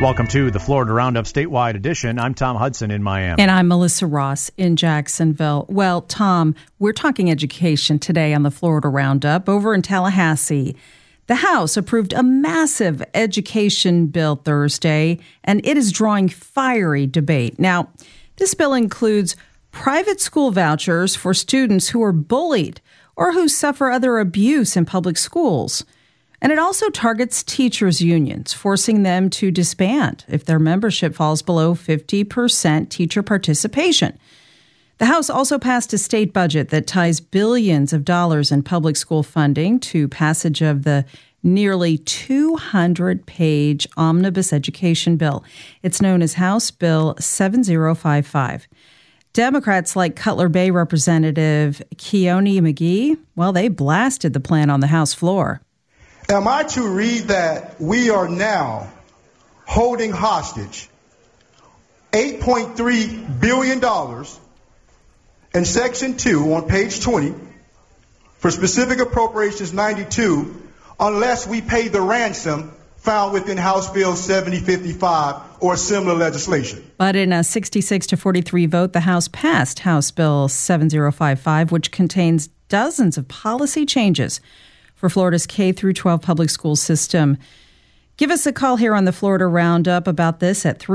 Welcome to the Florida Roundup Statewide Edition. I'm Tom Hudson in Miami. And I'm Melissa Ross in Jacksonville. Well, Tom, we're talking education today on the Florida Roundup. Over in Tallahassee, the House approved a massive education bill Thursday, and it is drawing fiery debate. Now, this bill includes private school vouchers for students who are bullied or who suffer other abuse in public schools. And it also targets teachers' unions, forcing them to disband if their membership falls below 50% teacher participation. The House also passed a state budget that ties billions of dollars in public school funding to passage of the nearly 200-page omnibus education bill. It's known as House Bill 7055. Democrats like Cutler Bay Representative Keone McGee, well, they blasted the plan on the House floor. Am I to read that we are now holding hostage $8.3 billion in Section 2 on page 20 for specific appropriations 92 unless we pay the ransom found within House Bill 7055 or similar legislation? But in a 66-43 vote, the House passed House Bill 7055, which contains dozens of policy changes for Florida's K-12 public school system. Give us a call here on the Florida Roundup about this at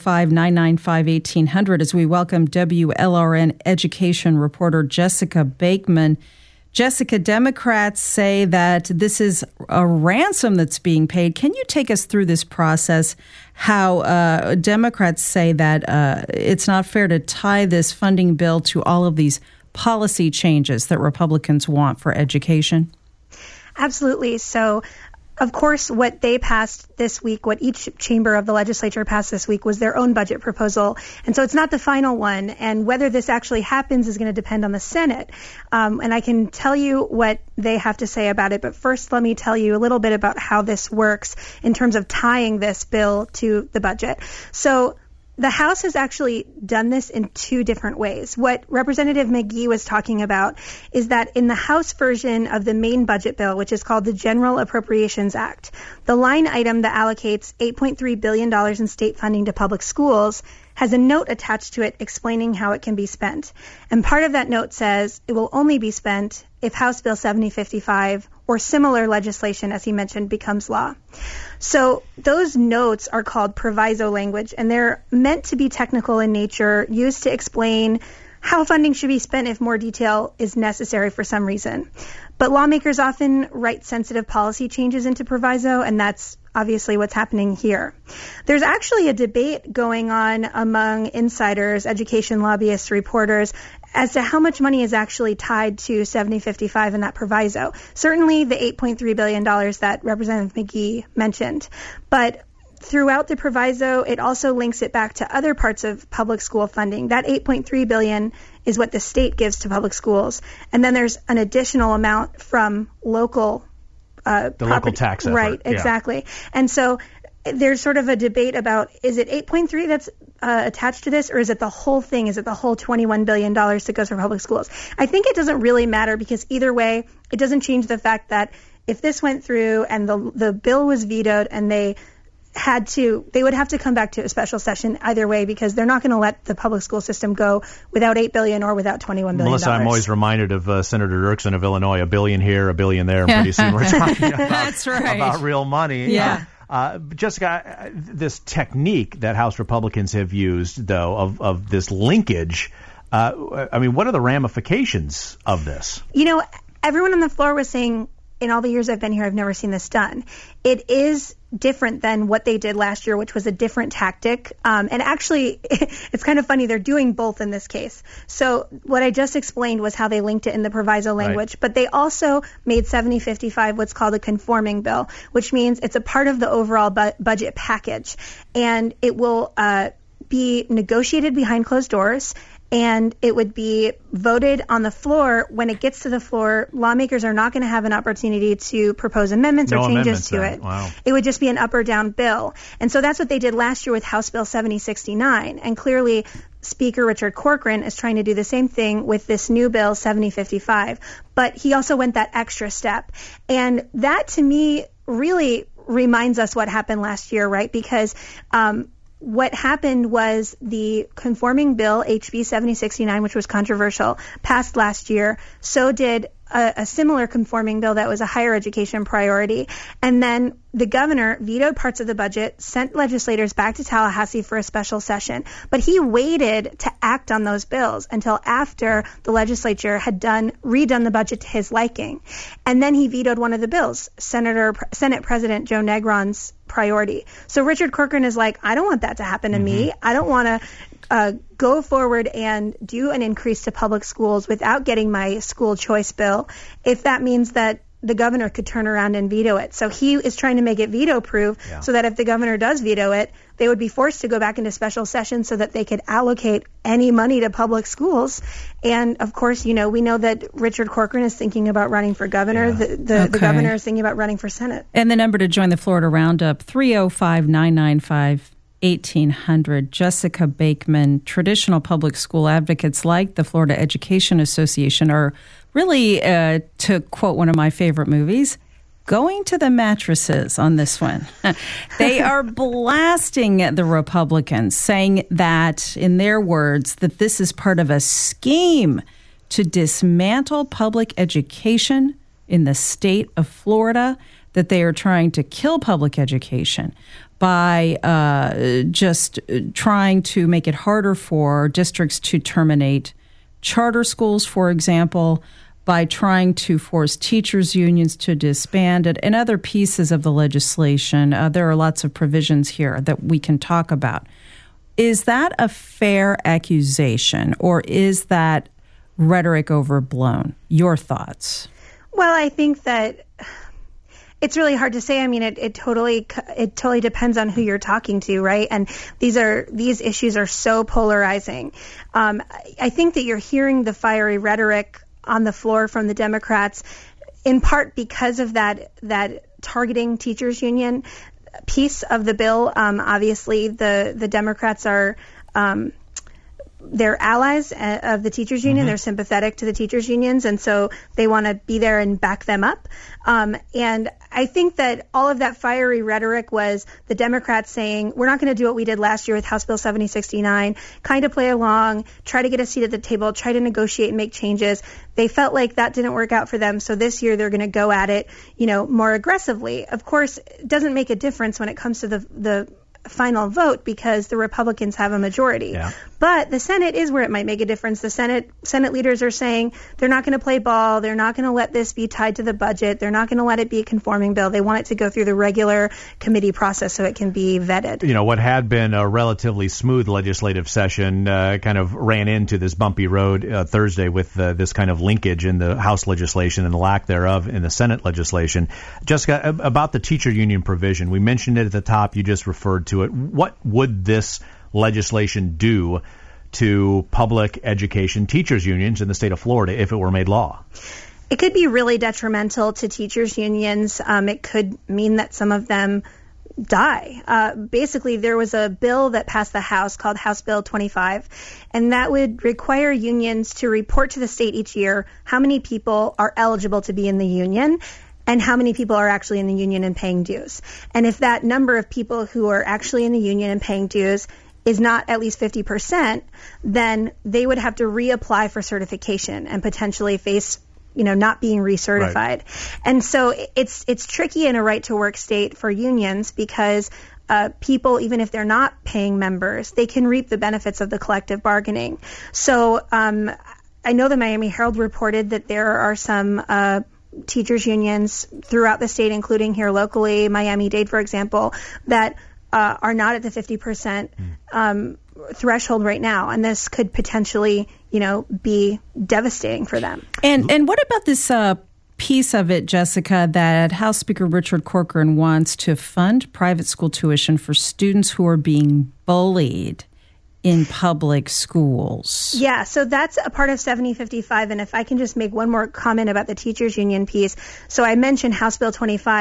305-995-1800 as we welcome WLRN education reporter Jessica Bakeman. Jessica, Democrats say that this is a ransom that's being paid. Can you take us through this process, how Democrats say that it's not fair to tie this funding bill to all of these policy changes that Republicans want for education? Absolutely. So, of course, what they passed this week, what each chamber of the legislature passed this week was their own budget proposal. And so it's not the final one. And whether this actually happens is going to depend on the Senate. And I can tell you what they have to say about it. But first, let me tell you a little bit about how this works in terms of tying this bill to the budget. So the House has actually done this in two different ways. What Representative McGee was talking about is that in the House version of the main budget bill, which is called the General Appropriations Act, the line item that allocates $8.3 billion in state funding to public schools has a note attached to it explaining how it can be spent. And part of that note says it will only be spent if House Bill 7055 or similar legislation, as he mentioned, becomes law. So those notes are called proviso language, and they're meant to be technical in nature, used to explain how funding should be spent if more detail is necessary for some reason. But lawmakers often write sensitive policy changes into proviso, and that's obviously what's happening here. There's actually a debate going on among insiders, education lobbyists, reporters, as to how much money is actually tied to 7055 in that proviso. Certainly the $8.3 billion that Representative McGee mentioned. But throughout the proviso, it also links it back to other parts of public school funding. That $8.3 billion is what the state gives to public schools. And then there's an additional amount from local local tax effort. Right, exactly. Yeah. And so there's sort of a debate about, is it 8.3 that's attached to this, or is it the whole thing? Is it the whole $21 billion that goes for public schools? I think it doesn't really matter, because either way, it doesn't change the fact that if this went through and the bill was vetoed and they would have to come back to a special session either way, because they're not going to let the public school system go without $8 billion or without $21 billion. Melissa, I'm always reminded of Senator Dirksen of Illinois, $1 billion here, $1 billion there. Pretty soon we're talking about, That's right. about real money. Yeah. Jessica, this technique that House Republicans have used, though, of this linkage, I mean, what are the ramifications of this? You know, everyone on the floor was saying, in all the years I've been here, I've never seen this done. It is different than what they did last year, which was a different tactic. And actually, it's kind of funny. They're doing both in this case. So what I just explained was how they linked it in the proviso language. Right. But they also made 7055 what's called a conforming bill, which means it's a part of the overall budget package. And it will be negotiated behind closed doors. And it would be voted on the floor. When it gets to the floor, lawmakers are not going to have an opportunity to propose amendments or changes to it. Wow. It would just be an up or down bill. And so that's what they did last year with House Bill 7069. And clearly, Speaker Richard Corcoran is trying to do the same thing with this new bill, 7055. But he also went that extra step. And that, to me, really reminds us what happened last year, right? Because what happened was the conforming bill, HB 7069, which was controversial, passed last year. So did a similar conforming bill that was a higher education priority. And then the governor vetoed parts of the budget, sent legislators back to Tallahassee for a special session. But he waited to act on those bills until after the legislature had redone the budget to his liking. And then he vetoed one of the bills, Senate President Joe Negron's priority. So Richard Corcoran is like, I don't want that to happen to me. I don't want to go forward and do an increase to public schools without getting my school choice bill, if that means that the governor could turn around and veto it. So he is trying to make it veto-proof so that if the governor does veto it, they would be forced to go back into special session so that they could allocate any money to public schools. And, of course, we know that Richard Corcoran is thinking about running for governor. The governor is thinking about running for Senate. And the number to join the Florida Roundup, 305-995-1800. Jessica Bakeman. Traditional public school advocates like the Florida Education Association are really, to quote one of my favorite movies, going to the mattresses on this one. They are blasting the Republicans, saying that, in their words, that this is part of a scheme to dismantle public education in the state of Florida, that they are trying to kill public education by just trying to make it harder for districts to terminate charter schools, for example, by trying to force teachers' unions to disband it, and other pieces of the legislation. There are lots of provisions here that we can talk about. Is that a fair accusation, or is that rhetoric overblown? Your thoughts? Well, I think that it's really hard to say. I mean, it totally depends on who you're talking to, right? And these issues are so polarizing. I think that you're hearing the fiery rhetoric on the floor from the Democrats, in part because of that targeting teachers union piece of the bill. Obviously, the Democrats are they're allies of the teachers union. They're sympathetic to the teachers unions, and so they want to be there and back them up. And I think that all of that fiery rhetoric was the Democrats saying, we're not going to do what we did last year with House Bill 7069, kind of play along, try to get a seat at the table, try to negotiate and make changes. They felt like that didn't work out for them, so this year they're going to go at it, more aggressively. Of course, it doesn't make a difference when it comes to the final vote because the Republicans have a majority. Yeah. But the Senate is where it might make a difference. The Senate leaders are saying they're not going to play ball. They're not going to let this be tied to the budget. They're not going to let it be a conforming bill. They want it to go through the regular committee process so it can be vetted. What had been a relatively smooth legislative session kind of ran into this bumpy road Thursday with this kind of linkage in the House legislation and the lack thereof in the Senate legislation. Jessica, about the teacher union provision, we mentioned it at the top. You just referred to it. What would this legislation do to public education teachers unions in the state of Florida if it were made law? It could be really detrimental to teachers unions. It could mean that some of them die. Basically, there was a bill that passed the House called House Bill 25, and that would require unions to report to the state each year how many people are eligible to be in the union and how many people are actually in the union and paying dues. And if that number of people who are actually in the union and paying dues is not at least 50%, then they would have to reapply for certification and potentially face, not being recertified. Right. And so it's tricky in a right-to-work state for unions because people, even if they're not paying members, they can reap the benefits of the collective bargaining. So I know the Miami Herald reported that there are some teachers unions throughout the state, including here locally, Miami-Dade, for example, that are not at the 50% threshold right now, and this could potentially, be devastating for them. And what about this piece of it, Jessica, that House Speaker Richard Corcoran wants to fund private school tuition for students who are being bullied in public schools? Yeah, so that's a part of 7055, and if I can just make one more comment about the teachers union piece. So I mentioned House Bill 25,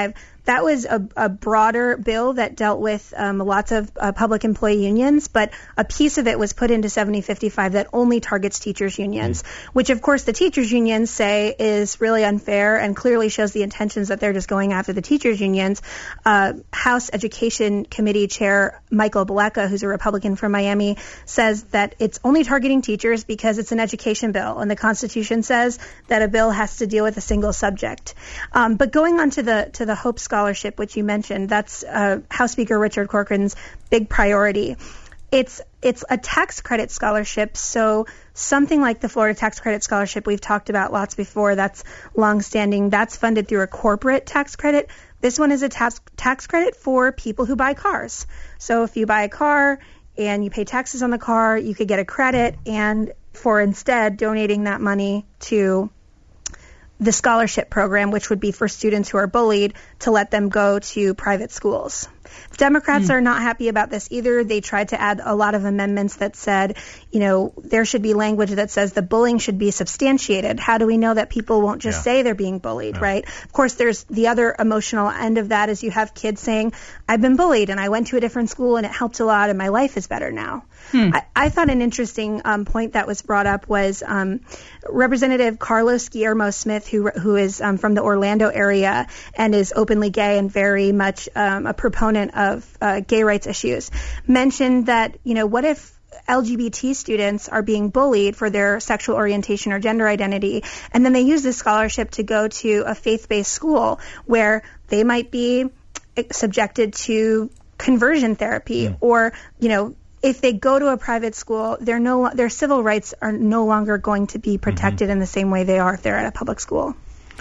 that was a broader bill that dealt with lots of public employee unions, but a piece of it was put into 7055 that only targets teachers' unions, which of course the teachers' unions say is really unfair and clearly shows the intentions that they're just going after the teachers' unions. House Education Committee Chair Michael Beleka, who's a Republican from Miami, says that it's only targeting teachers because it's an education bill, and the Constitution says that a bill has to deal with a single subject. But going on to the Hope Scholarship, which you mentioned, that's House Speaker Richard Corcoran's big priority. It's a tax credit scholarship, so something like the Florida Tax Credit Scholarship we've talked about lots before, that's longstanding, that's funded through a corporate tax credit. This one is a tax credit for people who buy cars. So if you buy a car and you pay taxes on the car, you could get a credit, and for instead donating that money to the scholarship program, which would be for students who are bullied, to let them go to private schools. Democrats are not happy about this either. They tried to add a lot of amendments that said, there should be language that says the bullying should be substantiated. How do we know that people won't just say they're being bullied, right? Of course, there's the other emotional end of that is you have kids saying, I've been bullied and I went to a different school and it helped a lot and my life is better now. I thought an interesting point that was brought up was Representative Carlos Guillermo Smith, who is from the Orlando area and is openly gay and very much a proponent of gay rights issues, mentioned that, what if LGBT students are being bullied for their sexual orientation or gender identity, and then they use this scholarship to go to a faith-based school where they might be subjected to conversion therapy or, if they go to a private school, their civil rights are no longer going to be protected in the same way they are if they're at a public school.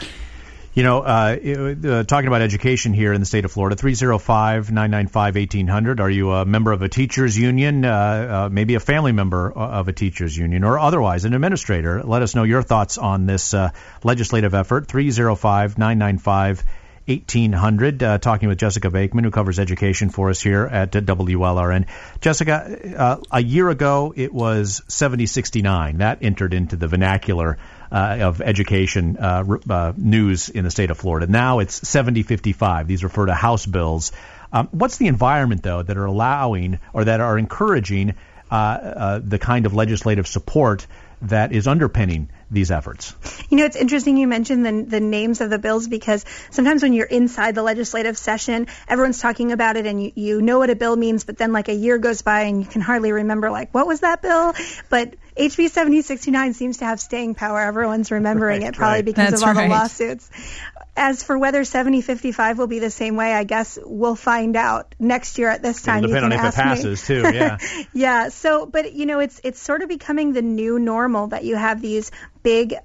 Talking about education here in the state of Florida, 305-995-1800. Are you a member of a teachers union, maybe a family member of a teachers union, or otherwise an administrator? Let us know your thoughts on this legislative effort, 305-995-1800. Talking with Jessica Bakeman, who covers education for us here at WLRN. Jessica, a year ago it was 7069. That entered into the vernacular of education news in the state of Florida. Now it's 7055. These refer to House bills. What's the environment, though, that are allowing or that are encouraging the kind of legislative support that is underpinning these efforts? It's interesting you mentioned the names of the bills, because sometimes when you're inside the legislative session, everyone's talking about it and you know what a bill means, but then like a year goes by and you can hardly remember, what was that bill? But HB 7069 seems to have staying power. Everyone's remembering it probably because of all the lawsuits. As for whether 7055 will be the same way, I guess we'll find out next year at this time. It'll depend on if it passes, too, yeah. Yeah, so, but, it's sort of becoming the new normal that you have these big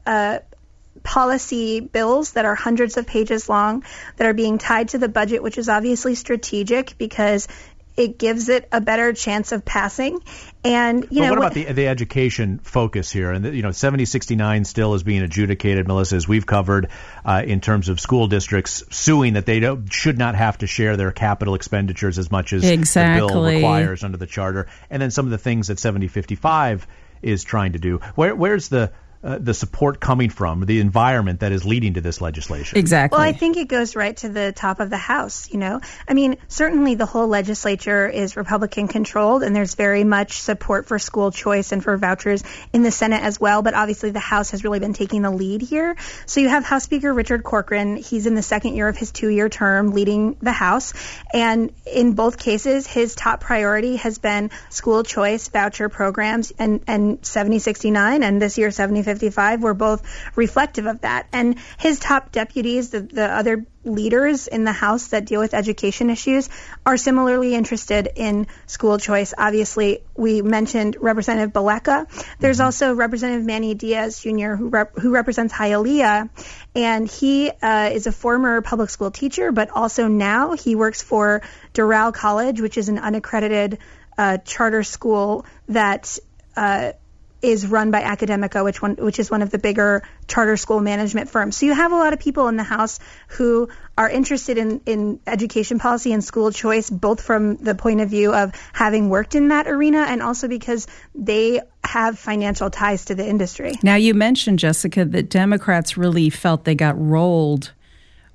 policy bills that are hundreds of pages long that are being tied to the budget, which is obviously strategic because it gives it a better chance of passing. And what about the education focus here? And 7069 still is being adjudicated, Melissa, as we've covered, in terms of school districts suing that they should not have to share their capital expenditures as much as the bill requires under the charter. And then some of the things that 7055 is trying to do. Where's the support coming from, the environment that is leading to this legislation? Exactly. Well, I think it goes right to the top of the House, I mean, certainly the whole legislature is Republican controlled, and there's very much support for school choice and for vouchers in the Senate as well, but obviously the House has really been taking the lead here. So you have House Speaker Richard Corcoran. He's in the second year of his 2-year term leading the House, and in both cases, his top priority has been school choice voucher programs, and 7069 and this year 7055 were both reflective of that. And his top deputies, the other leaders in the House that deal with education issues, are similarly interested in school choice. Obviously, we mentioned Representative Beleka. There's also Representative Manny Diaz Jr., who represents Hialeah, and he is a former public school teacher, but also now he works for Doral College, which is an unaccredited charter school that is run by Academica, which is one of the bigger charter school management firms. So you have a lot of people in the House who are interested in education policy and school choice, both from the point of view of having worked in that arena and also because they have financial ties to the industry. Now, you mentioned, Jessica, that Democrats really felt they got rolled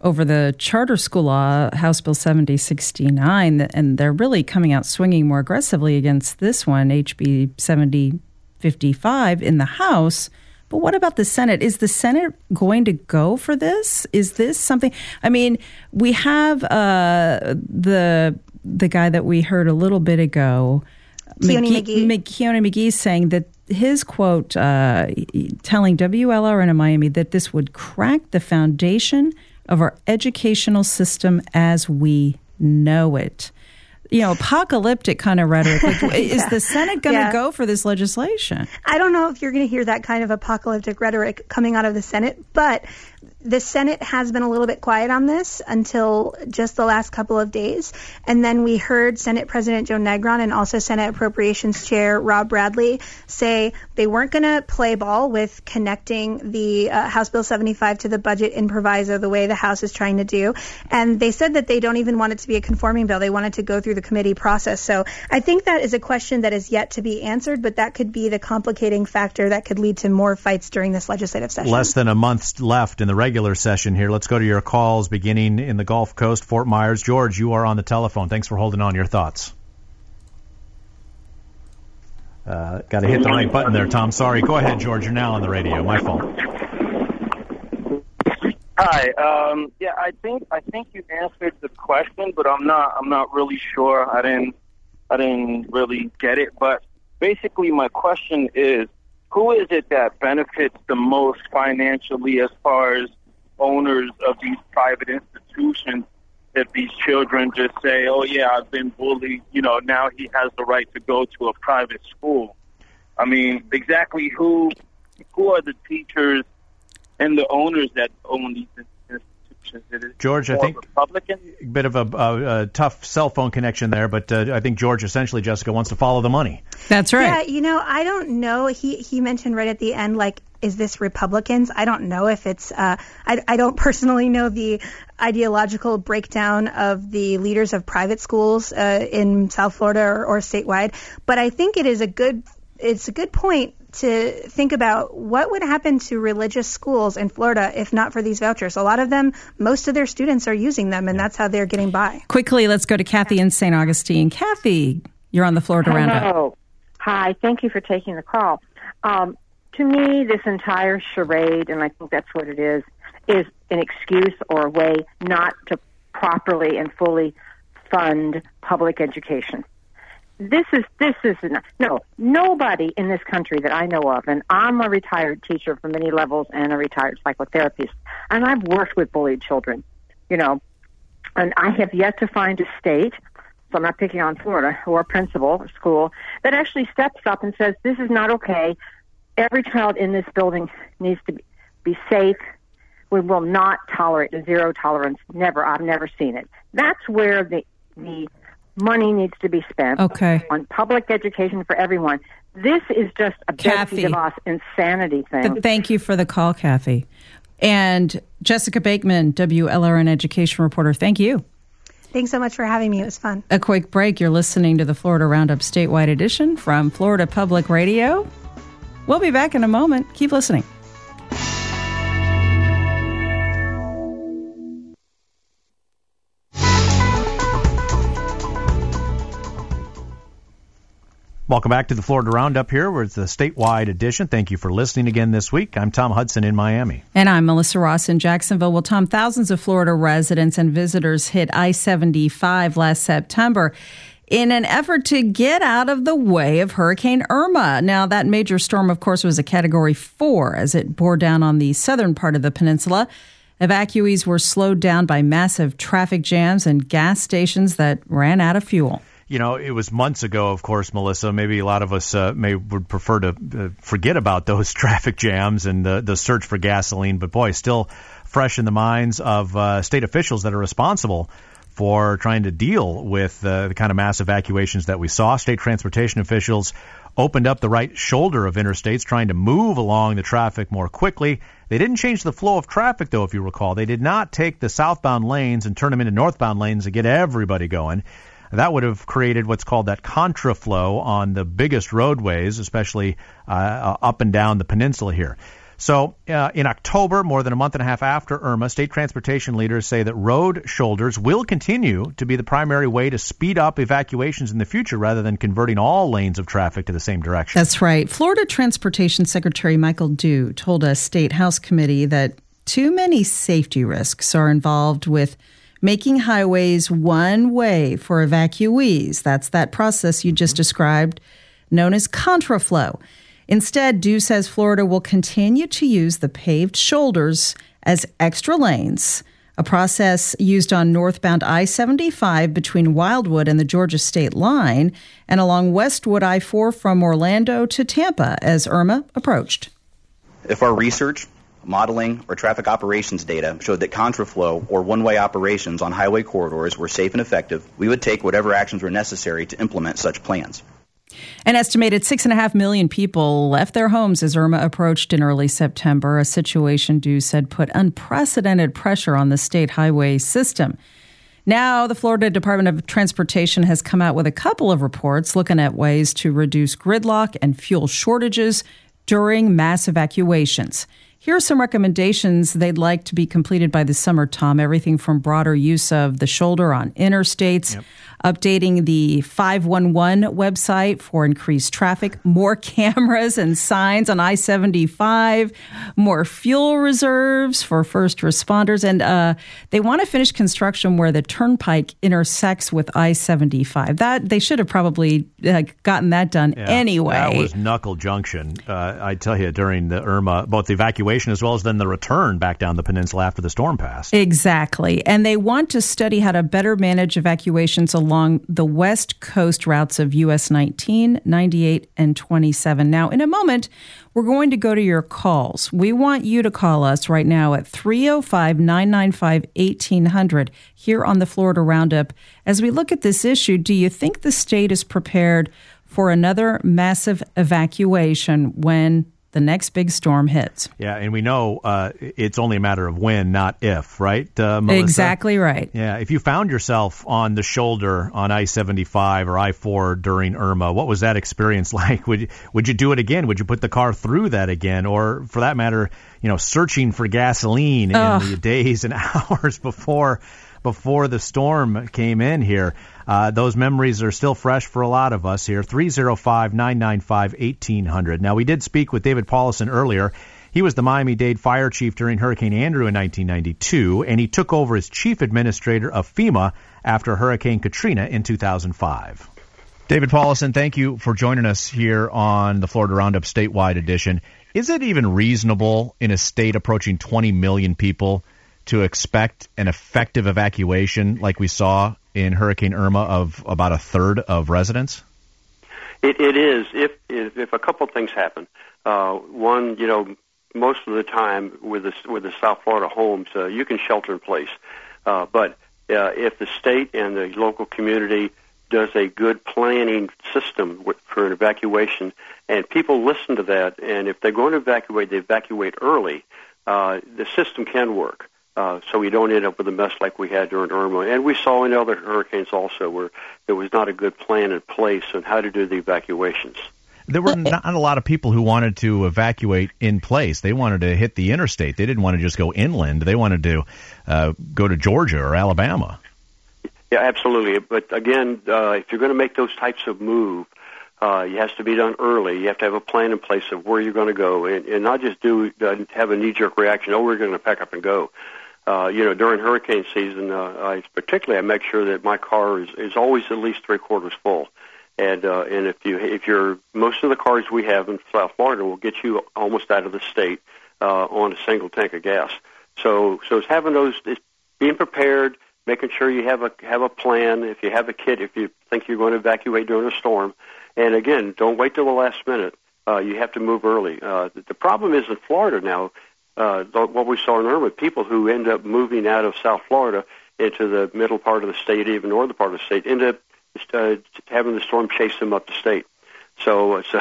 over the charter school law, House Bill 7069, and they're really coming out swinging more aggressively against this one, HB 7055 in the House. But what about the Senate? Is the Senate going to go for this? Is this something? I mean, we have the guy that we heard a little bit ago, Keone McGee, saying that his quote, telling WLRN in Miami that this would crack the foundation of our educational system as we know it. You know, apocalyptic kind of rhetoric. Is the Senate going to go for this legislation? I don't know if you're going to hear that kind of apocalyptic rhetoric coming out of the Senate, but the Senate has been a little bit quiet on this until just the last couple of days. And then we heard Senate President Joe Negron and also Senate Appropriations Chair Rob Bradley say they weren't going to play ball with connecting the House Bill 75 to the budget in proviso the way the House is trying to do. And they said that they don't even want it to be a conforming bill. They want it to go through the committee process. So I think that is a question that is yet to be answered, but that could be the complicating factor that could lead to more fights during this legislative session. Less than a month left in the regular session here. Let's go to your calls beginning in the Gulf Coast, Fort Myers. George, you are on the telephone. Thanks for holding on. Your thoughts? Got to hit the right button there, Tom. Sorry. Go ahead, George. You're now on the radio. My fault. Hi. I think you answered the question, but I'm not really sure. I didn't really get it. But basically, my question is, who is it that benefits the most financially as far as owners of these private institutions if these children just say, oh, yeah, I've been bullied, now he has the right to go to a private school? I mean, exactly who are the teachers and the owners that own these institutions? George, I think Republican? A bit of a tough cell phone connection there, but I think George essentially, Jessica, wants to follow the money. That's right. Yeah, I don't know. He mentioned right at the end, is this Republicans? I don't know if it's I don't personally know the ideological breakdown of the leaders of private schools in South Florida or statewide, but I think it's a good point to think about what would happen to religious schools in Florida if not for these vouchers. A lot of them, most of their students are using them, and that's how they're getting by. Quickly, let's go to Kathy in St. Augustine. Kathy, you're on the Florida Roundup. Hello. Hi. Thank you for taking the call. To me, this entire charade, and I think that's what it is an excuse or a way not to properly and fully fund public education. Nobody in this country that I know of, and I'm a retired teacher for many levels and a retired psychotherapist, and I've worked with bullied children, and I have yet to find a state, so I'm not picking on Florida, or a principal or school, that actually steps up and says, this is not okay. Every child in this building needs to be safe. We will not tolerate zero tolerance. Never. I've never seen it. That's where the money needs to be spent on public education for everyone. This is just a Betsy DeVos insanity thing. Thank you for the call, Kathy. And Jessica Bakeman, WLRN education reporter, thank you. Thanks so much for having me. It was fun. A quick break. You're listening to the Florida Roundup Statewide Edition from Florida Public Radio. We'll be back in a moment. Keep listening. Welcome back to the Florida Roundup here. We're the statewide edition. Thank you for listening again this week. I'm Tom Hudson in Miami. And I'm Melissa Ross in Jacksonville. Well, Tom, thousands of Florida residents and visitors hit I-75 last September in an effort to get out of the way of Hurricane Irma. Now, that major storm, of course, was a Category 4 as it bore down on the southern part of the peninsula. Evacuees were slowed down by massive traffic jams and gas stations that ran out of fuel. It was months ago, of course, Melissa. Maybe a lot of us would prefer to forget about those traffic jams and the search for gasoline. But, boy, still fresh in the minds of state officials that are responsible for trying to deal with the kind of mass evacuations that we saw. State transportation officials opened up the right shoulder of interstates, trying to move along the traffic more quickly. They didn't change the flow of traffic, though, if you recall. They did not take the southbound lanes and turn them into northbound lanes to get everybody going. That would have created what's called that contraflow on the biggest roadways, especially up and down the peninsula here. So in October, more than a month and a half after Irma, state transportation leaders say that road shoulders will continue to be the primary way to speed up evacuations in the future rather than converting all lanes of traffic to the same direction. That's right. Florida Transportation Secretary Michael Dew told a State House committee that too many safety risks are involved with making highways one way for evacuees. That's that process you just described, known as contraflow. Instead, Dew says Florida will continue to use the paved shoulders as extra lanes, a process used on northbound I-75 between Wildwood and the Georgia state line and along Westwood I-4 from Orlando to Tampa as Irma approached. If our research, modeling, or traffic operations data showed that contraflow or one-way operations on highway corridors were safe and effective, we would take whatever actions were necessary to implement such plans. An estimated 6.5 million people left their homes as Irma approached in early September, a situation Dew said put unprecedented pressure on the state highway system. Now, the Florida Department of Transportation has come out with a couple of reports looking at ways to reduce gridlock and fuel shortages during mass evacuations. Here are some recommendations they'd like to be completed by the summer, Tom. Everything from broader use of the shoulder on interstates, updating the 511 website for increased traffic, more cameras and signs on I-75, more fuel reserves for first responders, and they want to finish construction where the turnpike intersects with I-75. That they should have probably gotten that done anyway. That was Knuckle Junction. I tell you, during the Irma, both the evacuation as well as then the return back down the peninsula after the storm passed. Exactly. And they want to study how to better manage evacuations along the west coast routes of US 19, 98, and 27. Now, in a moment, we're going to go to your calls. We want you to call us right now at 305-995-1800 here on the Florida Roundup. As we look at this issue, do you think the state is prepared for another massive evacuation when the next big storm hits? Yeah, and we know it's only a matter of when, not if, right, Melissa? Exactly right. Yeah, if you found yourself on the shoulder on I-75 or I-4 during Irma, what was that experience like? Would you do it again? Would you put the car through that again? Or, for that matter, searching for gasoline in the days and hours before the storm came in here? Those memories are still fresh for a lot of us here. 305-995-1800. Now, we did speak with David Paulison earlier. He was the Miami-Dade fire chief during Hurricane Andrew in 1992, and he took over as chief administrator of FEMA after Hurricane Katrina in 2005. David Paulison, thank you for joining us here on the Florida Roundup statewide edition. Is it even reasonable in a state approaching 20 million people to expect an effective evacuation like we saw in Hurricane Irma of about a third of residents? It is if a couple things happen. One, most of the time with the South Florida homes, you can shelter in place. But if the state and the local community does a good planning system for an evacuation, and people listen to that, and if they're going to evacuate, they evacuate early, the system can work. So we don't end up with a mess like we had during Irma. And we saw in other hurricanes also where there was not a good plan in place on how to do the evacuations. There were not a lot of people who wanted to evacuate in place. They wanted to hit the interstate. They didn't want to just go inland. They wanted to go to Georgia or Alabama. Yeah, absolutely. But again, if you're going to make those types of move, it has to be done early. You have to have a plan in place of where you're going to go, and not just have a knee-jerk reaction. We're going to pack up and go. During hurricane season, I make sure that my car is always at least 3/4 full. And if you're most of the cars we have in South Florida will get you almost out of the state on a single tank of gas. So it's having those, it's being prepared, making sure you have a plan. If you have a kit, if you think you're going to evacuate during a storm, and again, don't wait till the last minute. You have to move early. The problem is in Florida now. What we saw in Irma, people who end up moving out of South Florida into the middle part of the state, even northern part of the state, end up having the storm chase them up the state. So it's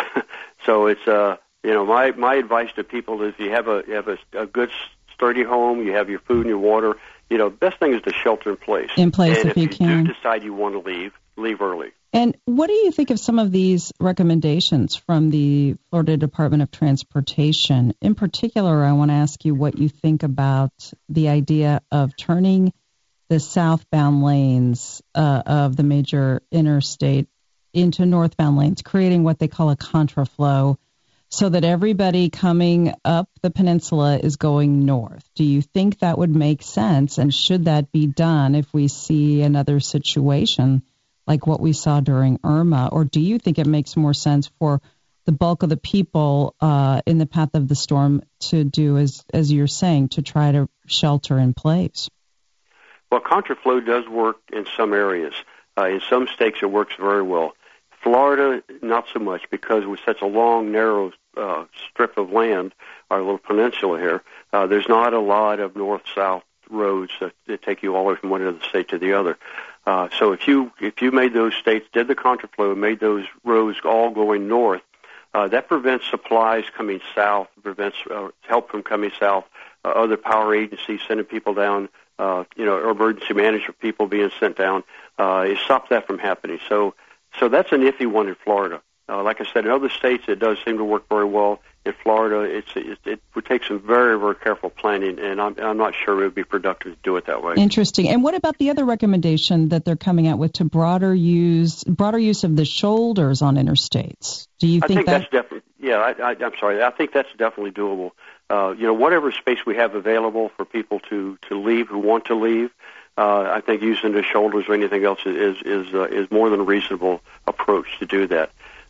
my advice to people is if you have a good sturdy home, you have your food and your water. Best thing is to shelter in place. In place, and if you can. And if you do decide you want to leave early. And what do you think of some of these recommendations from the Florida Department of Transportation? In particular, I want to ask you what you think about the idea of turning the southbound lanes of the major interstate into northbound lanes, creating what they call a contraflow, so that everybody coming up the peninsula is going north. Do you think that would make sense, and should that be done if we see another situation like what we saw during Irma? Or do you think it makes more sense for the bulk of the people in the path of the storm to do, as you're saying, to try to shelter in place? Well, contraflow does work in some areas. In some states, it works very well. Florida, not so much, because with such a long, narrow strip of land, our little peninsula here, there's not a lot of north-south roads that take you all the way from one end of the state to the other. So if you made those states, did the contraflow, made those roads all going north, that prevents supplies coming south, prevents help from coming south, other power agencies sending people down, or emergency management people being sent down. It stops that from happening. So that's an iffy one in Florida. Like I said, in other states, it does seem to work very well. In Florida, it would take some very, very careful planning, and I'm not sure it would be productive to do it that way. Interesting. And what about the other recommendation that they're coming out with to broader use of the shoulders on interstates? Do you think that's definitely? Yeah, I'm sorry. I think that's definitely doable. Whatever space we have available for people to leave who want to leave, I think using the shoulders or anything else is more than a reasonable approach to do that.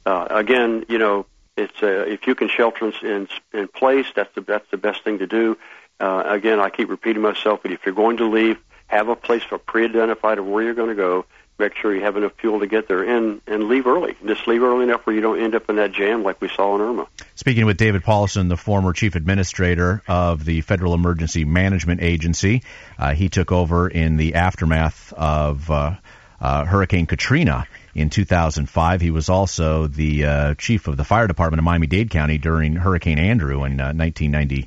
Again, it's if you can shelter in place, that's the best thing to do. Again, I keep repeating myself, but if you're going to leave, have a place pre-identified of where you're going to go. Make sure you have enough fuel to get there, and leave early. Just leave early enough where you don't end up in that jam like we saw in Irma. Speaking with David Paulson, the former chief administrator of the Federal Emergency Management Agency, he took over in the aftermath of Hurricane Katrina in 2005. He was also the chief of the fire department of Miami-Dade County during Hurricane Andrew in 1992.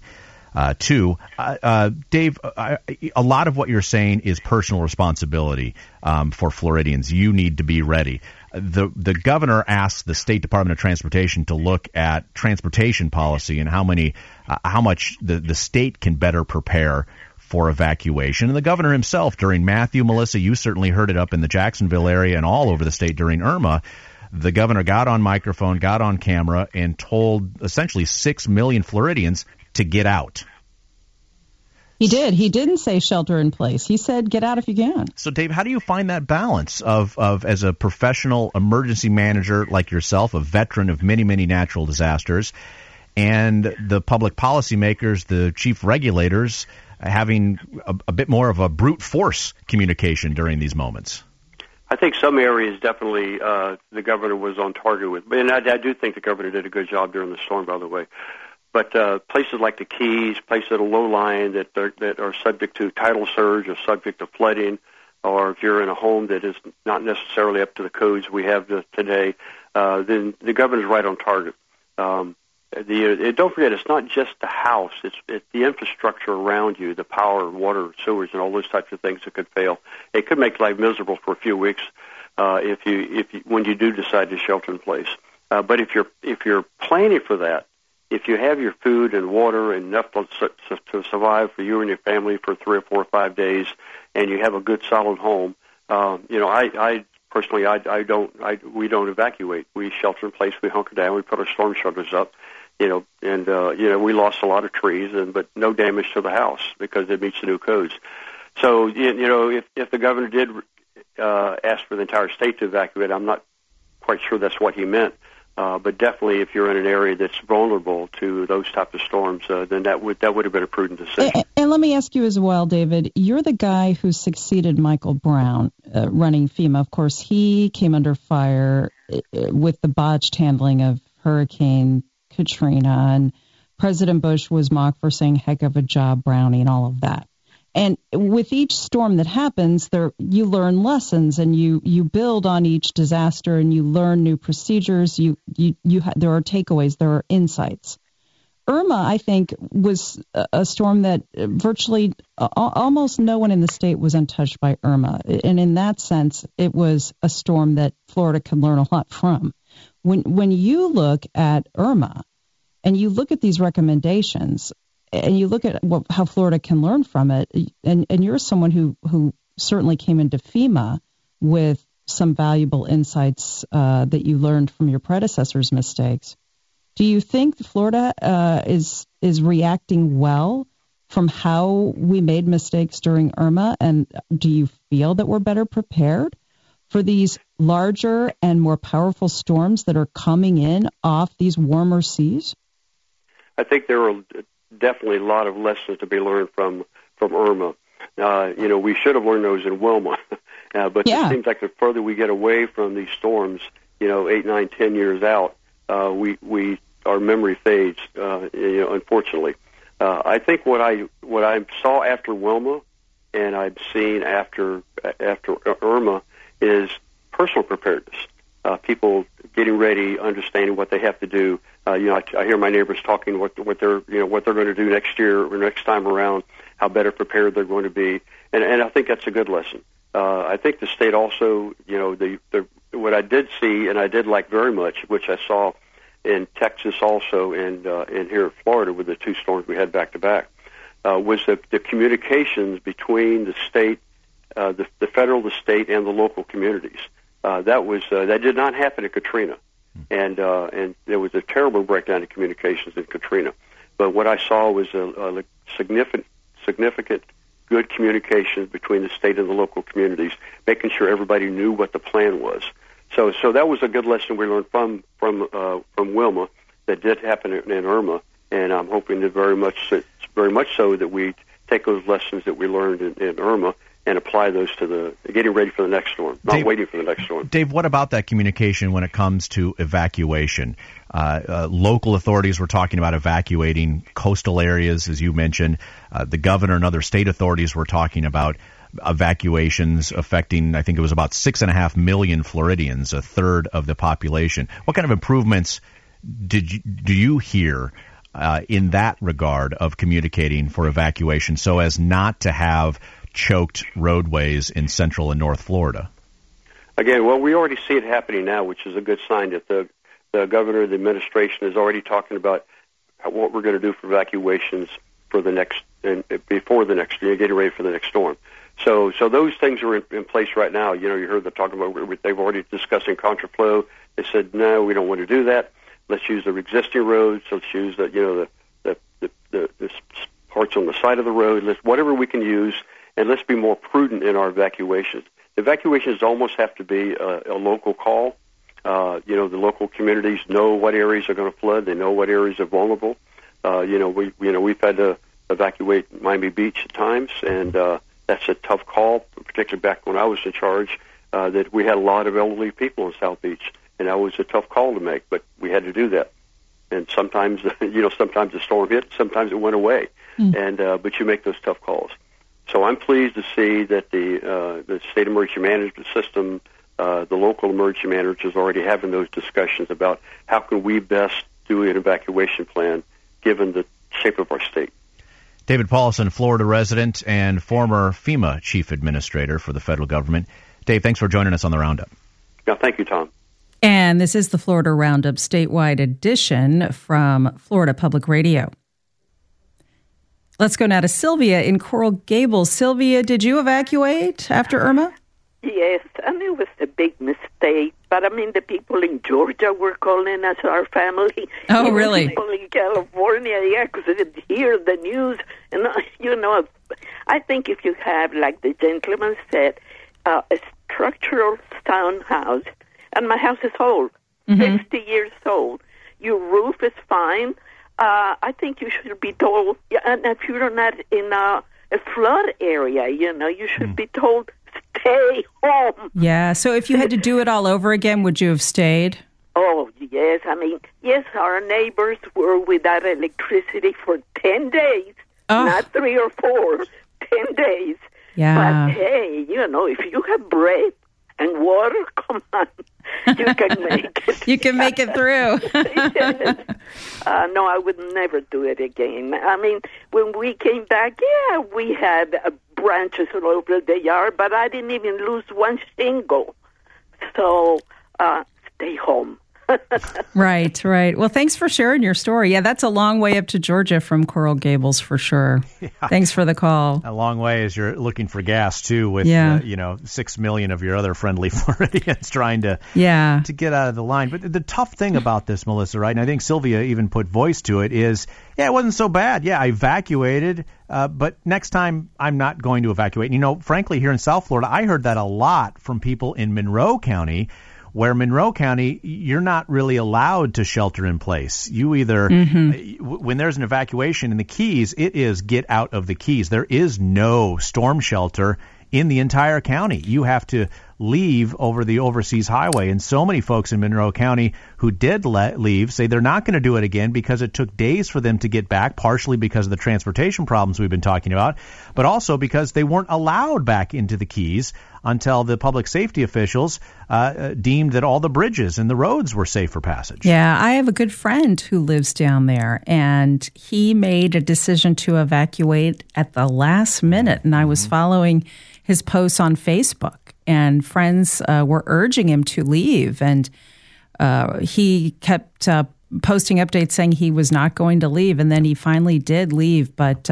Dave, a lot of what you're saying is personal responsibility for Floridians. You need to be ready. The governor asked the State Department of Transportation to look at transportation policy and how much the state can better prepare for evacuation. And the governor himself, during Matthew, Melissa, you certainly heard it up in the Jacksonville area and all over the state during Irma. The governor got on microphone, got on camera, and told essentially 6 million Floridians to get out. He did. He didn't say shelter in place. He said get out if you can. So, Dave, how do you find that balance of as a professional emergency manager like yourself, a veteran of many, many natural disasters, and the public policymakers, the chief regulators, having a bit more of a brute force communication during these moments? I think some areas definitely the governor was on target with. And I do think the governor did a good job during the storm, by the way. But places like the Keys, places that are low-lying that are subject to tidal surge or subject to flooding, or if you're in a home that is not necessarily up to the codes we have today, then the governor's right on target. Don't forget, it's not just the house; it's the infrastructure around you, the power, water, sewers, and all those types of things that could fail. It could make life miserable for a few weeks when you do decide to shelter in place. But if you're planning for that, if you have your food and water and enough to survive for you and your family for 3 or 4 or 5 days, and you have a good solid home, I personally we don't evacuate. We shelter in place. We hunker down. We put our storm shelters up. We lost a lot of trees, but no damage to the house because it meets the new codes. So, if the governor did ask for the entire state to evacuate, I'm not quite sure that's what he meant. But definitely, if you're in an area that's vulnerable to those types of storms, then that would have been a prudent decision. And let me ask you as well, David. You're the guy who succeeded Michael Brown running FEMA. Of course, he came under fire with the botched handling of Hurricane Katrina, and President Bush was mocked for saying "heck of a job, Brownie," and all of that. And with each storm that happens, you learn lessons, and you build on each disaster, and you learn new procedures. There are takeaways, there are insights. Irma, I think, was a storm that virtually almost no one in the state was untouched by Irma. And in that sense, it was a storm that Florida can learn a lot from. When you look at Irma and you look at these recommendations and you look at how Florida can learn from it, and you're someone who certainly came into FEMA with some valuable insights that you learned from your predecessor's mistakes. Do you think Florida is reacting well from how we made mistakes during Irma? And do you feel that we're better prepared for these larger and more powerful storms that are coming in off these warmer seas? I think there are definitely a lot of lessons to be learned from Irma. We should have learned those in Wilma, but it seems like the further we get away from these storms, 8, 9, 10 years out, our memory fades. Unfortunately, I think what I saw after Wilma, and I've seen after Irma, is personal preparedness. People getting ready, understanding what they have to do. I hear my neighbors talking what they're going to do next year or next time around, how better prepared they're going to be, and I think that's a good lesson. I think the state also, what I did see and I did like very much, which I saw in Texas also and here in Florida with the two storms we had back to back, was the communications between the state, the federal, the state, and the local communities. That did not happen in Katrina, and there was a terrible breakdown in communications in Katrina. But what I saw was a significant good communication between the state and the local communities, making sure everybody knew what the plan was. So that was a good lesson we learned from Wilma that did happen in Irma, and I'm hoping that very much so that we take those lessons that we learned in Irma and apply those to getting ready for the next storm, not waiting for the next storm. Dave, what about that communication when it comes to evacuation? Local authorities were talking about evacuating coastal areas, as you mentioned. The governor and other state authorities were talking about evacuations affecting, I think it was about 6.5 million Floridians, a third of the population. What kind of improvements do you hear in that regard of communicating for evacuation so as not to have choked roadways in Central and North Florida? Again, well, we already see it happening now, which is a good sign that the governor, the administration is already talking about what we're going to do for evacuations for the next and before the next year, getting ready for the next storm. So those things are in place right now. You heard them talking about, they've already discussing contraflow. They said, no, we don't want to do that. Let's use the existing roads. Let's use the parts on the side of the road. Whatever we can use, and let's be more prudent in our evacuations. Evacuations almost have to be a local call. The local communities know what areas are going to flood. They know what areas are vulnerable. We've had to evacuate Miami Beach at times, and that's a tough call, particularly back when I was in charge, that we had a lot of elderly people in South Beach, and that was a tough call to make, but we had to do that. And sometimes, sometimes the storm hit, sometimes it went away, but you make those tough calls. So I'm pleased to see that the state emergency management system, the local emergency managers already having those discussions about how can we best do an evacuation plan given the shape of our state. David Paulsen, Florida resident and former FEMA chief administrator for the federal government. Dave, thanks for joining us on the Roundup. Yeah, thank you, Tom. And this is the Florida Roundup statewide edition from Florida Public Radio. Let's go now to Sylvia in Coral Gables. Sylvia, did you evacuate after Irma? Yes, and it was a big mistake. But, the people in Georgia were calling us our family. Oh, really? People in California, because they hear the news. And, I think if you have, like the gentleman said, a structural stone house, and my house is old, 50 years old, your roof is fine, I think you should be told, and if you're not in a flood area, you should be told, stay home. Yeah, so if you had to do it all over again, would you have stayed? Oh, yes. Yes, our neighbors were without electricity for 10 days, not 3 or 4, 10 days. Yeah. But, hey, if you have bread and water, come on. You can make it. You can make it through. Yes. No, I would never do it again. I mean, when we came back, we had branches all over the yard, but I didn't even lose one shingle. So stay home. Right. Well, thanks for sharing your story. Yeah, that's a long way up to Georgia from Coral Gables for sure. Yeah. Thanks for the call. A long way as you're looking for gas, too, with 6 million of your other friendly Floridians trying to get out of the line. But the tough thing about this, Melissa, right, and I think Sylvia even put voice to it, is, it wasn't so bad. Yeah, I evacuated, but next time I'm not going to evacuate. And, frankly, here in South Florida, I heard that a lot from people in Monroe County, where Monroe County, you're not really allowed to shelter in place. You either, when there's an evacuation in the Keys, it is get out of the Keys. There is no storm shelter in the entire county. You have to leave over the overseas highway. And so many folks in Monroe County who did leave say they're not going to do it again because it took days for them to get back, partially because of the transportation problems we've been talking about, but also because they weren't allowed back into the Keys until the public safety officials deemed that all the bridges and the roads were safe for passage. Yeah, I have a good friend who lives down there, and he made a decision to evacuate at the last minute, and I was following his posts on Facebook, and friends were urging him to leave, and he kept posting updates saying he was not going to leave, and then he finally did leave, but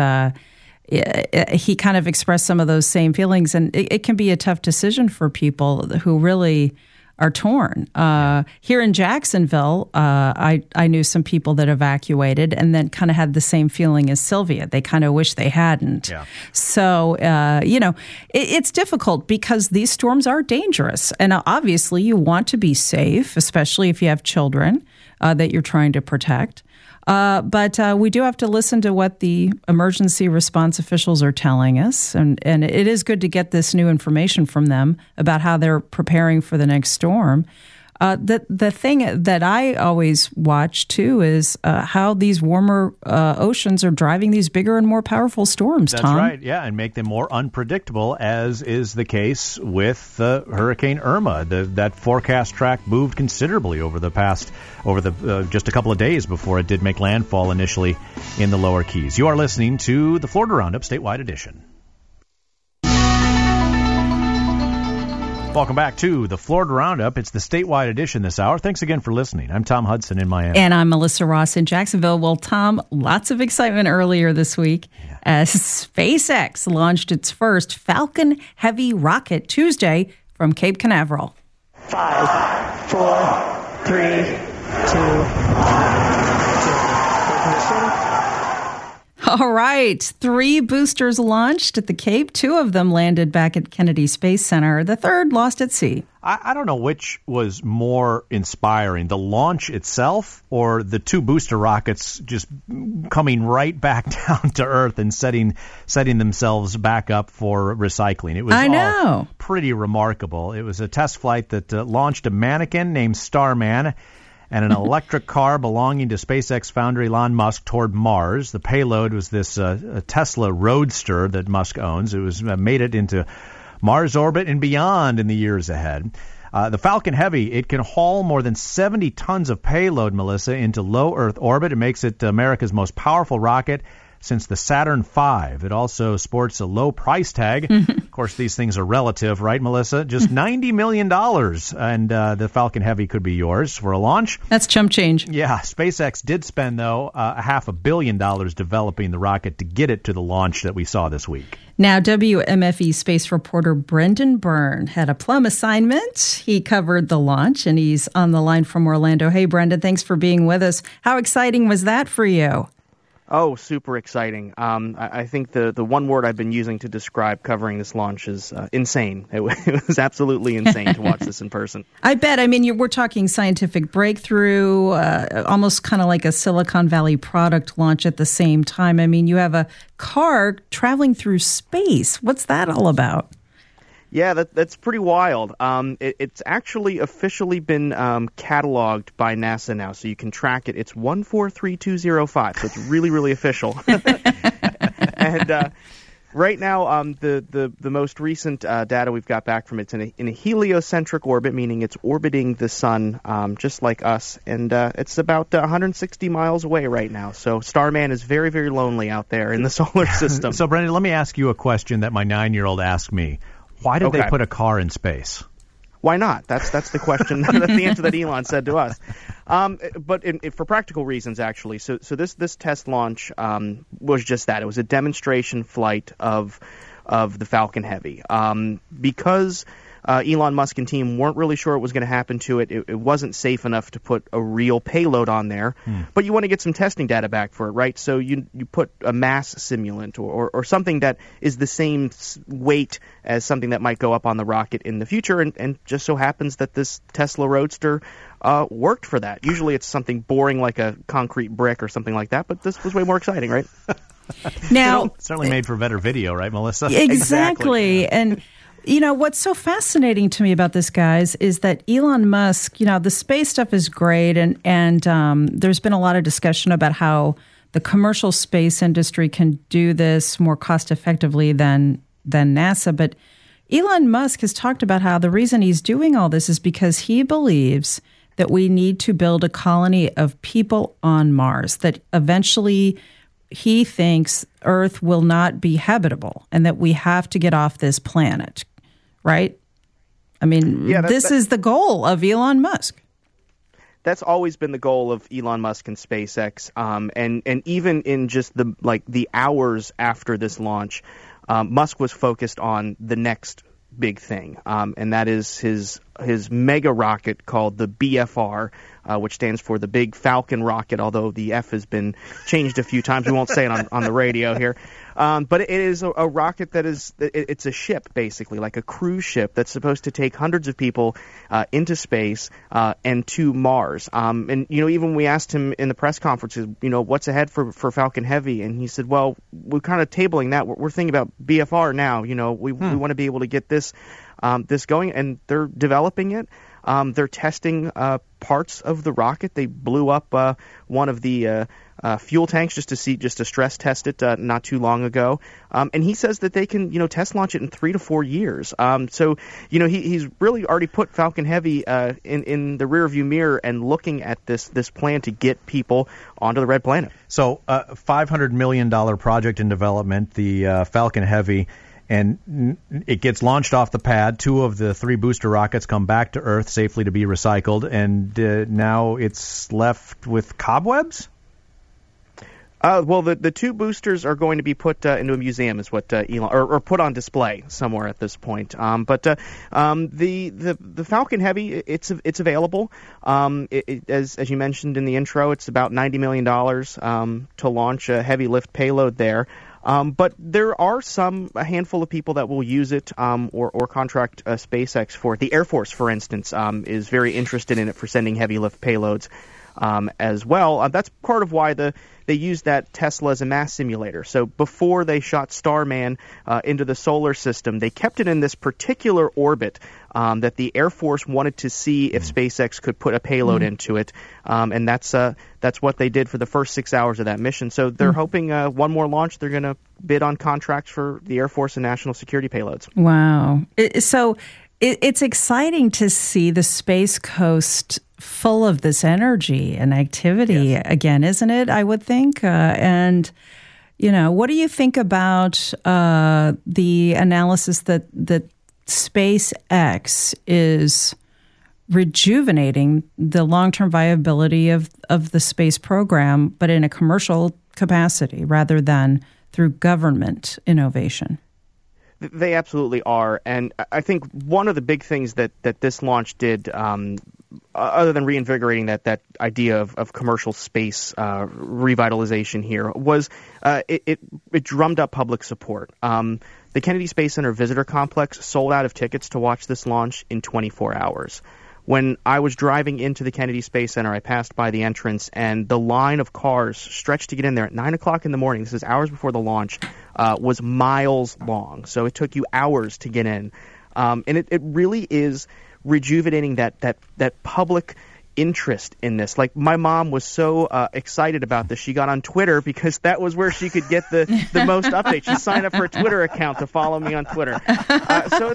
he kind of expressed some of those same feelings, and it can be a tough decision for people who really are torn. Here in Jacksonville, I knew some people that evacuated and then kind of had the same feeling as Sylvia. They kind of wish they hadn't. Yeah. So, it's difficult because these storms are dangerous. And obviously you want to be safe, especially if you have children that you're trying to protect. But we do have to listen to what the emergency response officials are telling us. And it is good to get this new information from them about how they're preparing for the next storm. The thing that I always watch, too, is how these warmer oceans are driving these bigger and more powerful storms, That's Tom. That's right, yeah, and make them more unpredictable, as is the case with Hurricane Irma. That forecast track moved considerably over the just a couple of days before it did make landfall initially in the lower Keys. You are listening to the Florida Roundup Statewide Edition. Welcome back to the Florida Roundup. It's the statewide edition this hour. Thanks again for listening. I'm Tom Hudson in Miami. And I'm Melissa Ross in Jacksonville. Well, Tom, lots of excitement earlier this week as SpaceX launched its first Falcon Heavy rocket Tuesday from Cape Canaveral. 5, 4, 3, 2, 1. All right. 3 boosters launched at the Cape. 2 of them landed back at Kennedy Space Center. The third lost at sea. I don't know which was more inspiring, the launch itself or the 2 booster rockets just coming right back down to Earth and setting themselves back up for recycling. It was all pretty remarkable. It was a test flight that launched a mannequin named Starman and an electric car belonging to SpaceX founder Elon Musk toward Mars. The payload was this Tesla Roadster that Musk owns. It was made it into Mars orbit and beyond in the years ahead. The Falcon Heavy, it can haul more than 70 tons of payload, Melissa, into low Earth orbit. It makes it America's most powerful rocket since the Saturn V. It also sports a low price tag. Of course, these things are relative, right, Melissa? Just $90 million, and the Falcon Heavy could be yours for a launch. That's chump change. Yeah, SpaceX did spend, though, $500 million developing the rocket to get it to the launch that we saw this week. Now, WMFE space reporter Brendan Byrne had a plum assignment. He covered the launch, and he's on the line from Orlando. Hey, Brendan, thanks for being with us. How exciting was that for you? Oh, super exciting. I think the one word I've been using to describe covering this launch is insane. It was absolutely insane to watch this in person. I bet. I mean, we're talking scientific breakthrough, almost kind of like a Silicon Valley product launch at the same time. I mean, you have a car traveling through space. What's that all about? Yeah, that's pretty wild. It's actually officially been cataloged by NASA now, so you can track it. It's 143205, so it's really, really official. And Right now, the most recent data we've got back from it's in a heliocentric orbit, meaning it's orbiting the sun just like us, and it's about 160 miles away right now. So Starman is very, very lonely out there in the solar system. So, Brendan, let me ask you a question that my 9-year-old asked me. Why did they put a car in space? Why not? That's the question. That's the answer that Elon said to us. But for practical reasons, actually. So this test launch was just that. It was a demonstration flight of the Falcon Heavy. Because Elon Musk and team weren't really sure what was going to happen to it. It wasn't safe enough to put a real payload on there. But you want to get some testing data back for it, right? So you put a mass simulant or something that is the same weight as something that might go up on the rocket in the future. And just so happens that this Tesla Roadster worked for that. Usually it's something boring like a concrete brick or something like that, but this was way more exciting, right? Now, certainly made for better video, right, Melissa? Exactly. And you know, what's so fascinating to me about this, guys, is that Elon Musk, you know, the space stuff is great, and there's been a lot of discussion about how the commercial space industry can do this more cost effectively than NASA. But Elon Musk has talked about how the reason he's doing all this is because he believes that we need to build a colony of people on Mars, that eventually he thinks Earth will not be habitable and that we have to get off this planet. Right? I mean, this is the goal of Elon Musk. That's always been the goal of Elon Musk and SpaceX. And even in just the hours after this launch, Musk was focused on the next big thing, and that is his mega rocket called the BFR, which stands for the Big Falcon Rocket, although the F has been changed a few times. We won't say it on the radio here. But it is a rocket that it's a ship, basically, like a cruise ship that's supposed to take hundreds of people into space and to Mars. And, you know, even when we asked him in the press conferences, you know, what's ahead for Falcon Heavy? And he said, well, we're kind of tabling that. We're thinking about BFR now. You know, we want to be able to get this going, and they're developing it. They're testing parts of the rocket. They blew up one of the fuel tanks just to stress test it not too long ago. And he says that they can, you know, test launch it in 3 to 4 years. So, you know, he's really already put Falcon Heavy in the rearview mirror and looking at this plan to get people onto the red planet. So, $500 million project in development, the Falcon Heavy. And it gets launched off the pad. 2 of the 3 booster rockets come back to Earth safely to be recycled. And now it's left with cobwebs? Well, the 2 boosters are going to be put into a museum, is what Elon, or put on display somewhere at this point. But the Falcon Heavy, it's available. As you mentioned in the intro, it's about $90 million to launch a heavy lift payload there. But there are a handful of people that will use it or contract SpaceX for it. The Air Force, for instance, is very interested in it for sending heavy lift payloads as well. That's part of why they used that Tesla as a mass simulator. So before they shot Starman into the solar system, they kept it in this particular orbit that the Air Force wanted to see if SpaceX could put a payload into it. And that's what they did for the first 6 hours of that mission. So they're hoping one more launch, they're going to bid on contracts for the Air Force and national security payloads. Wow. So it's exciting to see the Space Coast full of this energy and activity again, isn't it? I would think. And, you know, what do you think about the analysis that SpaceX is rejuvenating the long-term viability of the space program, but in a commercial capacity rather than through government innovation? They absolutely are. And I think one of the big things that this launch did, other than reinvigorating that idea of commercial space revitalization here, was it drummed up public support. The Kennedy Space Center Visitor Complex sold out of tickets to watch this launch in 24 hours. When I was driving into the Kennedy Space Center, I passed by the entrance, and the line of cars stretched to get in there at 9 o'clock in the morning, this is hours before the launch, was miles long. So it took you hours to get in. And it really is rejuvenating that public interest in this. Like, my mom was so excited about this. She got on Twitter because that was where she could get the most updates. She signed up for a Twitter account to follow me on Twitter. So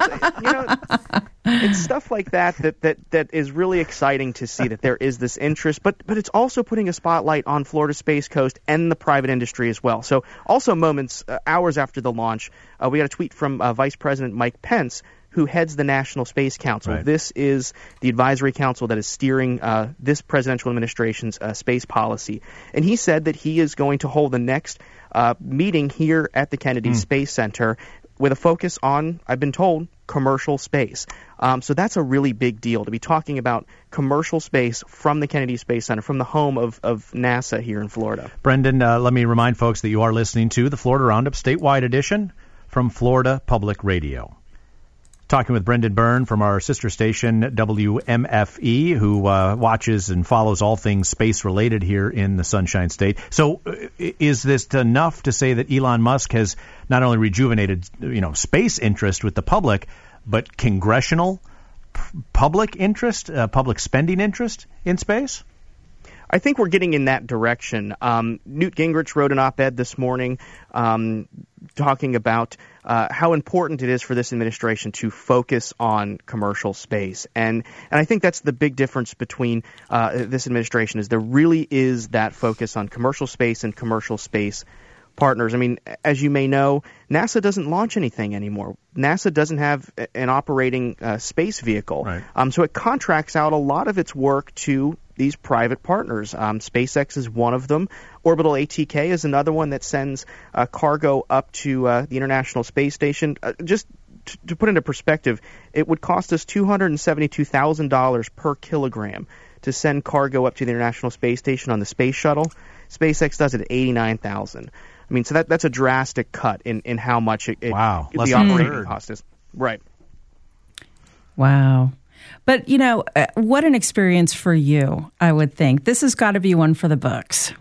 it's stuff like that is really exciting to see, that there is this interest. But it's also putting a spotlight on Florida Space Coast and the private industry as well. So also moments, hours after the launch, we got a tweet from Vice President Mike Pence, who heads the National Space Council. Right. This is the advisory council that is steering this presidential administration's space policy. And he said that he is going to hold the next meeting here at the Kennedy Space Center with a focus on, I've been told, commercial space. So that's a really big deal, to be talking about commercial space from the Kennedy Space Center, from the home of NASA here in Florida. Brendan, let me remind folks that you are listening to the Florida Roundup Statewide Edition from Florida Public Radio. Talking with Brendan Byrne from our sister station, WMFE, who watches and follows all things space-related here in the Sunshine State. So is this enough to say that Elon Musk has not only rejuvenated, space interest with the public, but congressional public interest, public spending interest in space? I think we're getting in that direction. Newt Gingrich wrote an op-ed this morning talking about how important it is for this administration to focus on commercial space. And I think that's the big difference between this administration, is there really is that focus on commercial space and commercial space partners. I mean, as you may know, NASA doesn't launch anything anymore. NASA doesn't have an operating space vehicle. Right. So it contracts out a lot of its work to these private partners. SpaceX is one of them. Orbital ATK is another one that sends cargo up to the International Space Station. Just to put into perspective, it would cost us $272,000 per kilogram to send cargo up to the International Space Station on the space shuttle. SpaceX does it at $89,000. I mean, so that's a drastic cut in how much the operating cost is. Right. Wow. But, what an experience for you, I would think. This has got to be one for the books.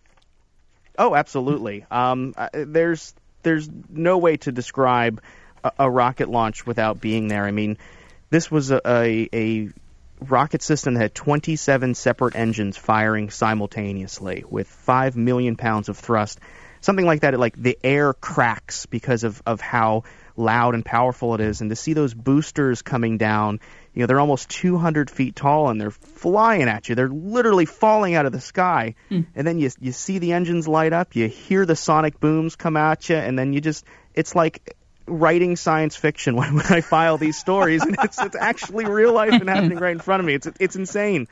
Oh, absolutely. There's no way to describe a rocket launch without being there. I mean, this was a rocket system that had 27 separate engines firing simultaneously with 5 million pounds of thrust. Something like that, like the air cracks because of how loud and powerful it is. And to see those boosters coming down, they're almost 200 feet tall and they're flying at you. They're literally falling out of the sky. And then you see the engines light up, you hear the sonic booms come at you, and then it's like writing science fiction when I file these stories, and it's actually real life and happening right in front of me. It's insane.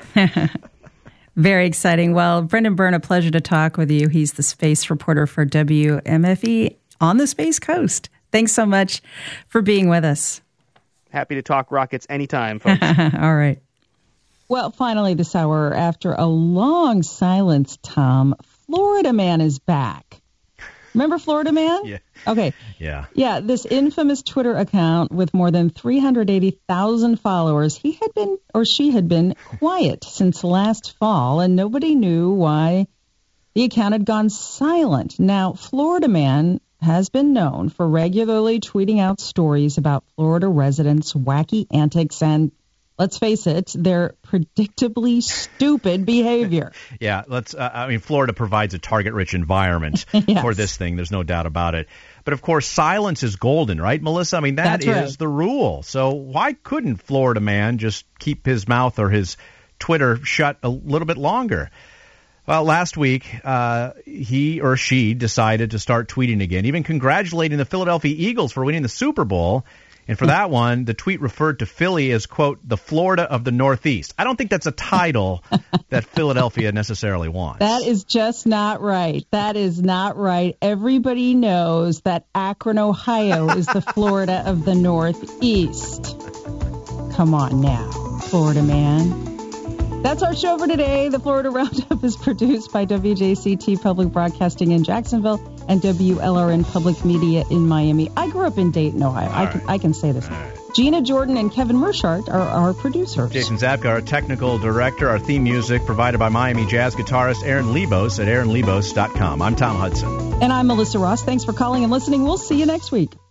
Very exciting. Well, Brendan Byrne, a pleasure to talk with you. He's the space reporter for WMFE on the Space Coast. Thanks so much for being with us. Happy to talk rockets anytime, folks. All right. Well, finally this hour, after a long silence, Tom, Florida Man is back. Remember Florida Man? Yeah. Okay. Yeah. Yeah, this infamous Twitter account with more than 380,000 followers, she had been quiet since last fall, and nobody knew why the account had gone silent. Now, Florida Man has been known for regularly tweeting out stories about Florida residents' wacky antics and, let's face it, their predictably stupid behavior. Yeah, Florida provides a target-rich environment for this thing. There's no doubt about it. But, of course, silence is golden, right, Melissa? I mean, that's right. The rule. So why couldn't Florida Man just keep his mouth or his Twitter shut a little bit longer? Well, last week, he or she decided to start tweeting again, even congratulating the Philadelphia Eagles for winning the Super Bowl. And for that one, the tweet referred to Philly as, quote, the Florida of the Northeast. I don't think that's a title that Philadelphia necessarily wants. That is just not right. That is not right. Everybody knows that Akron, Ohio is the Florida of the Northeast. Come on now, Florida Man. That's our show for today. The Florida Roundup is produced by WJCT Public Broadcasting in Jacksonville and WLRN Public Media in Miami. I grew up in Dayton, Ohio. I can say this. Gina Jordan and Kevin Mershart are our producers. Jason Zabka, our technical director. Our theme music provided by Miami jazz guitarist Aaron Lebos at aaronlebos.com. I'm Tom Hudson. And I'm Melissa Ross. Thanks for calling and listening. We'll see you next week.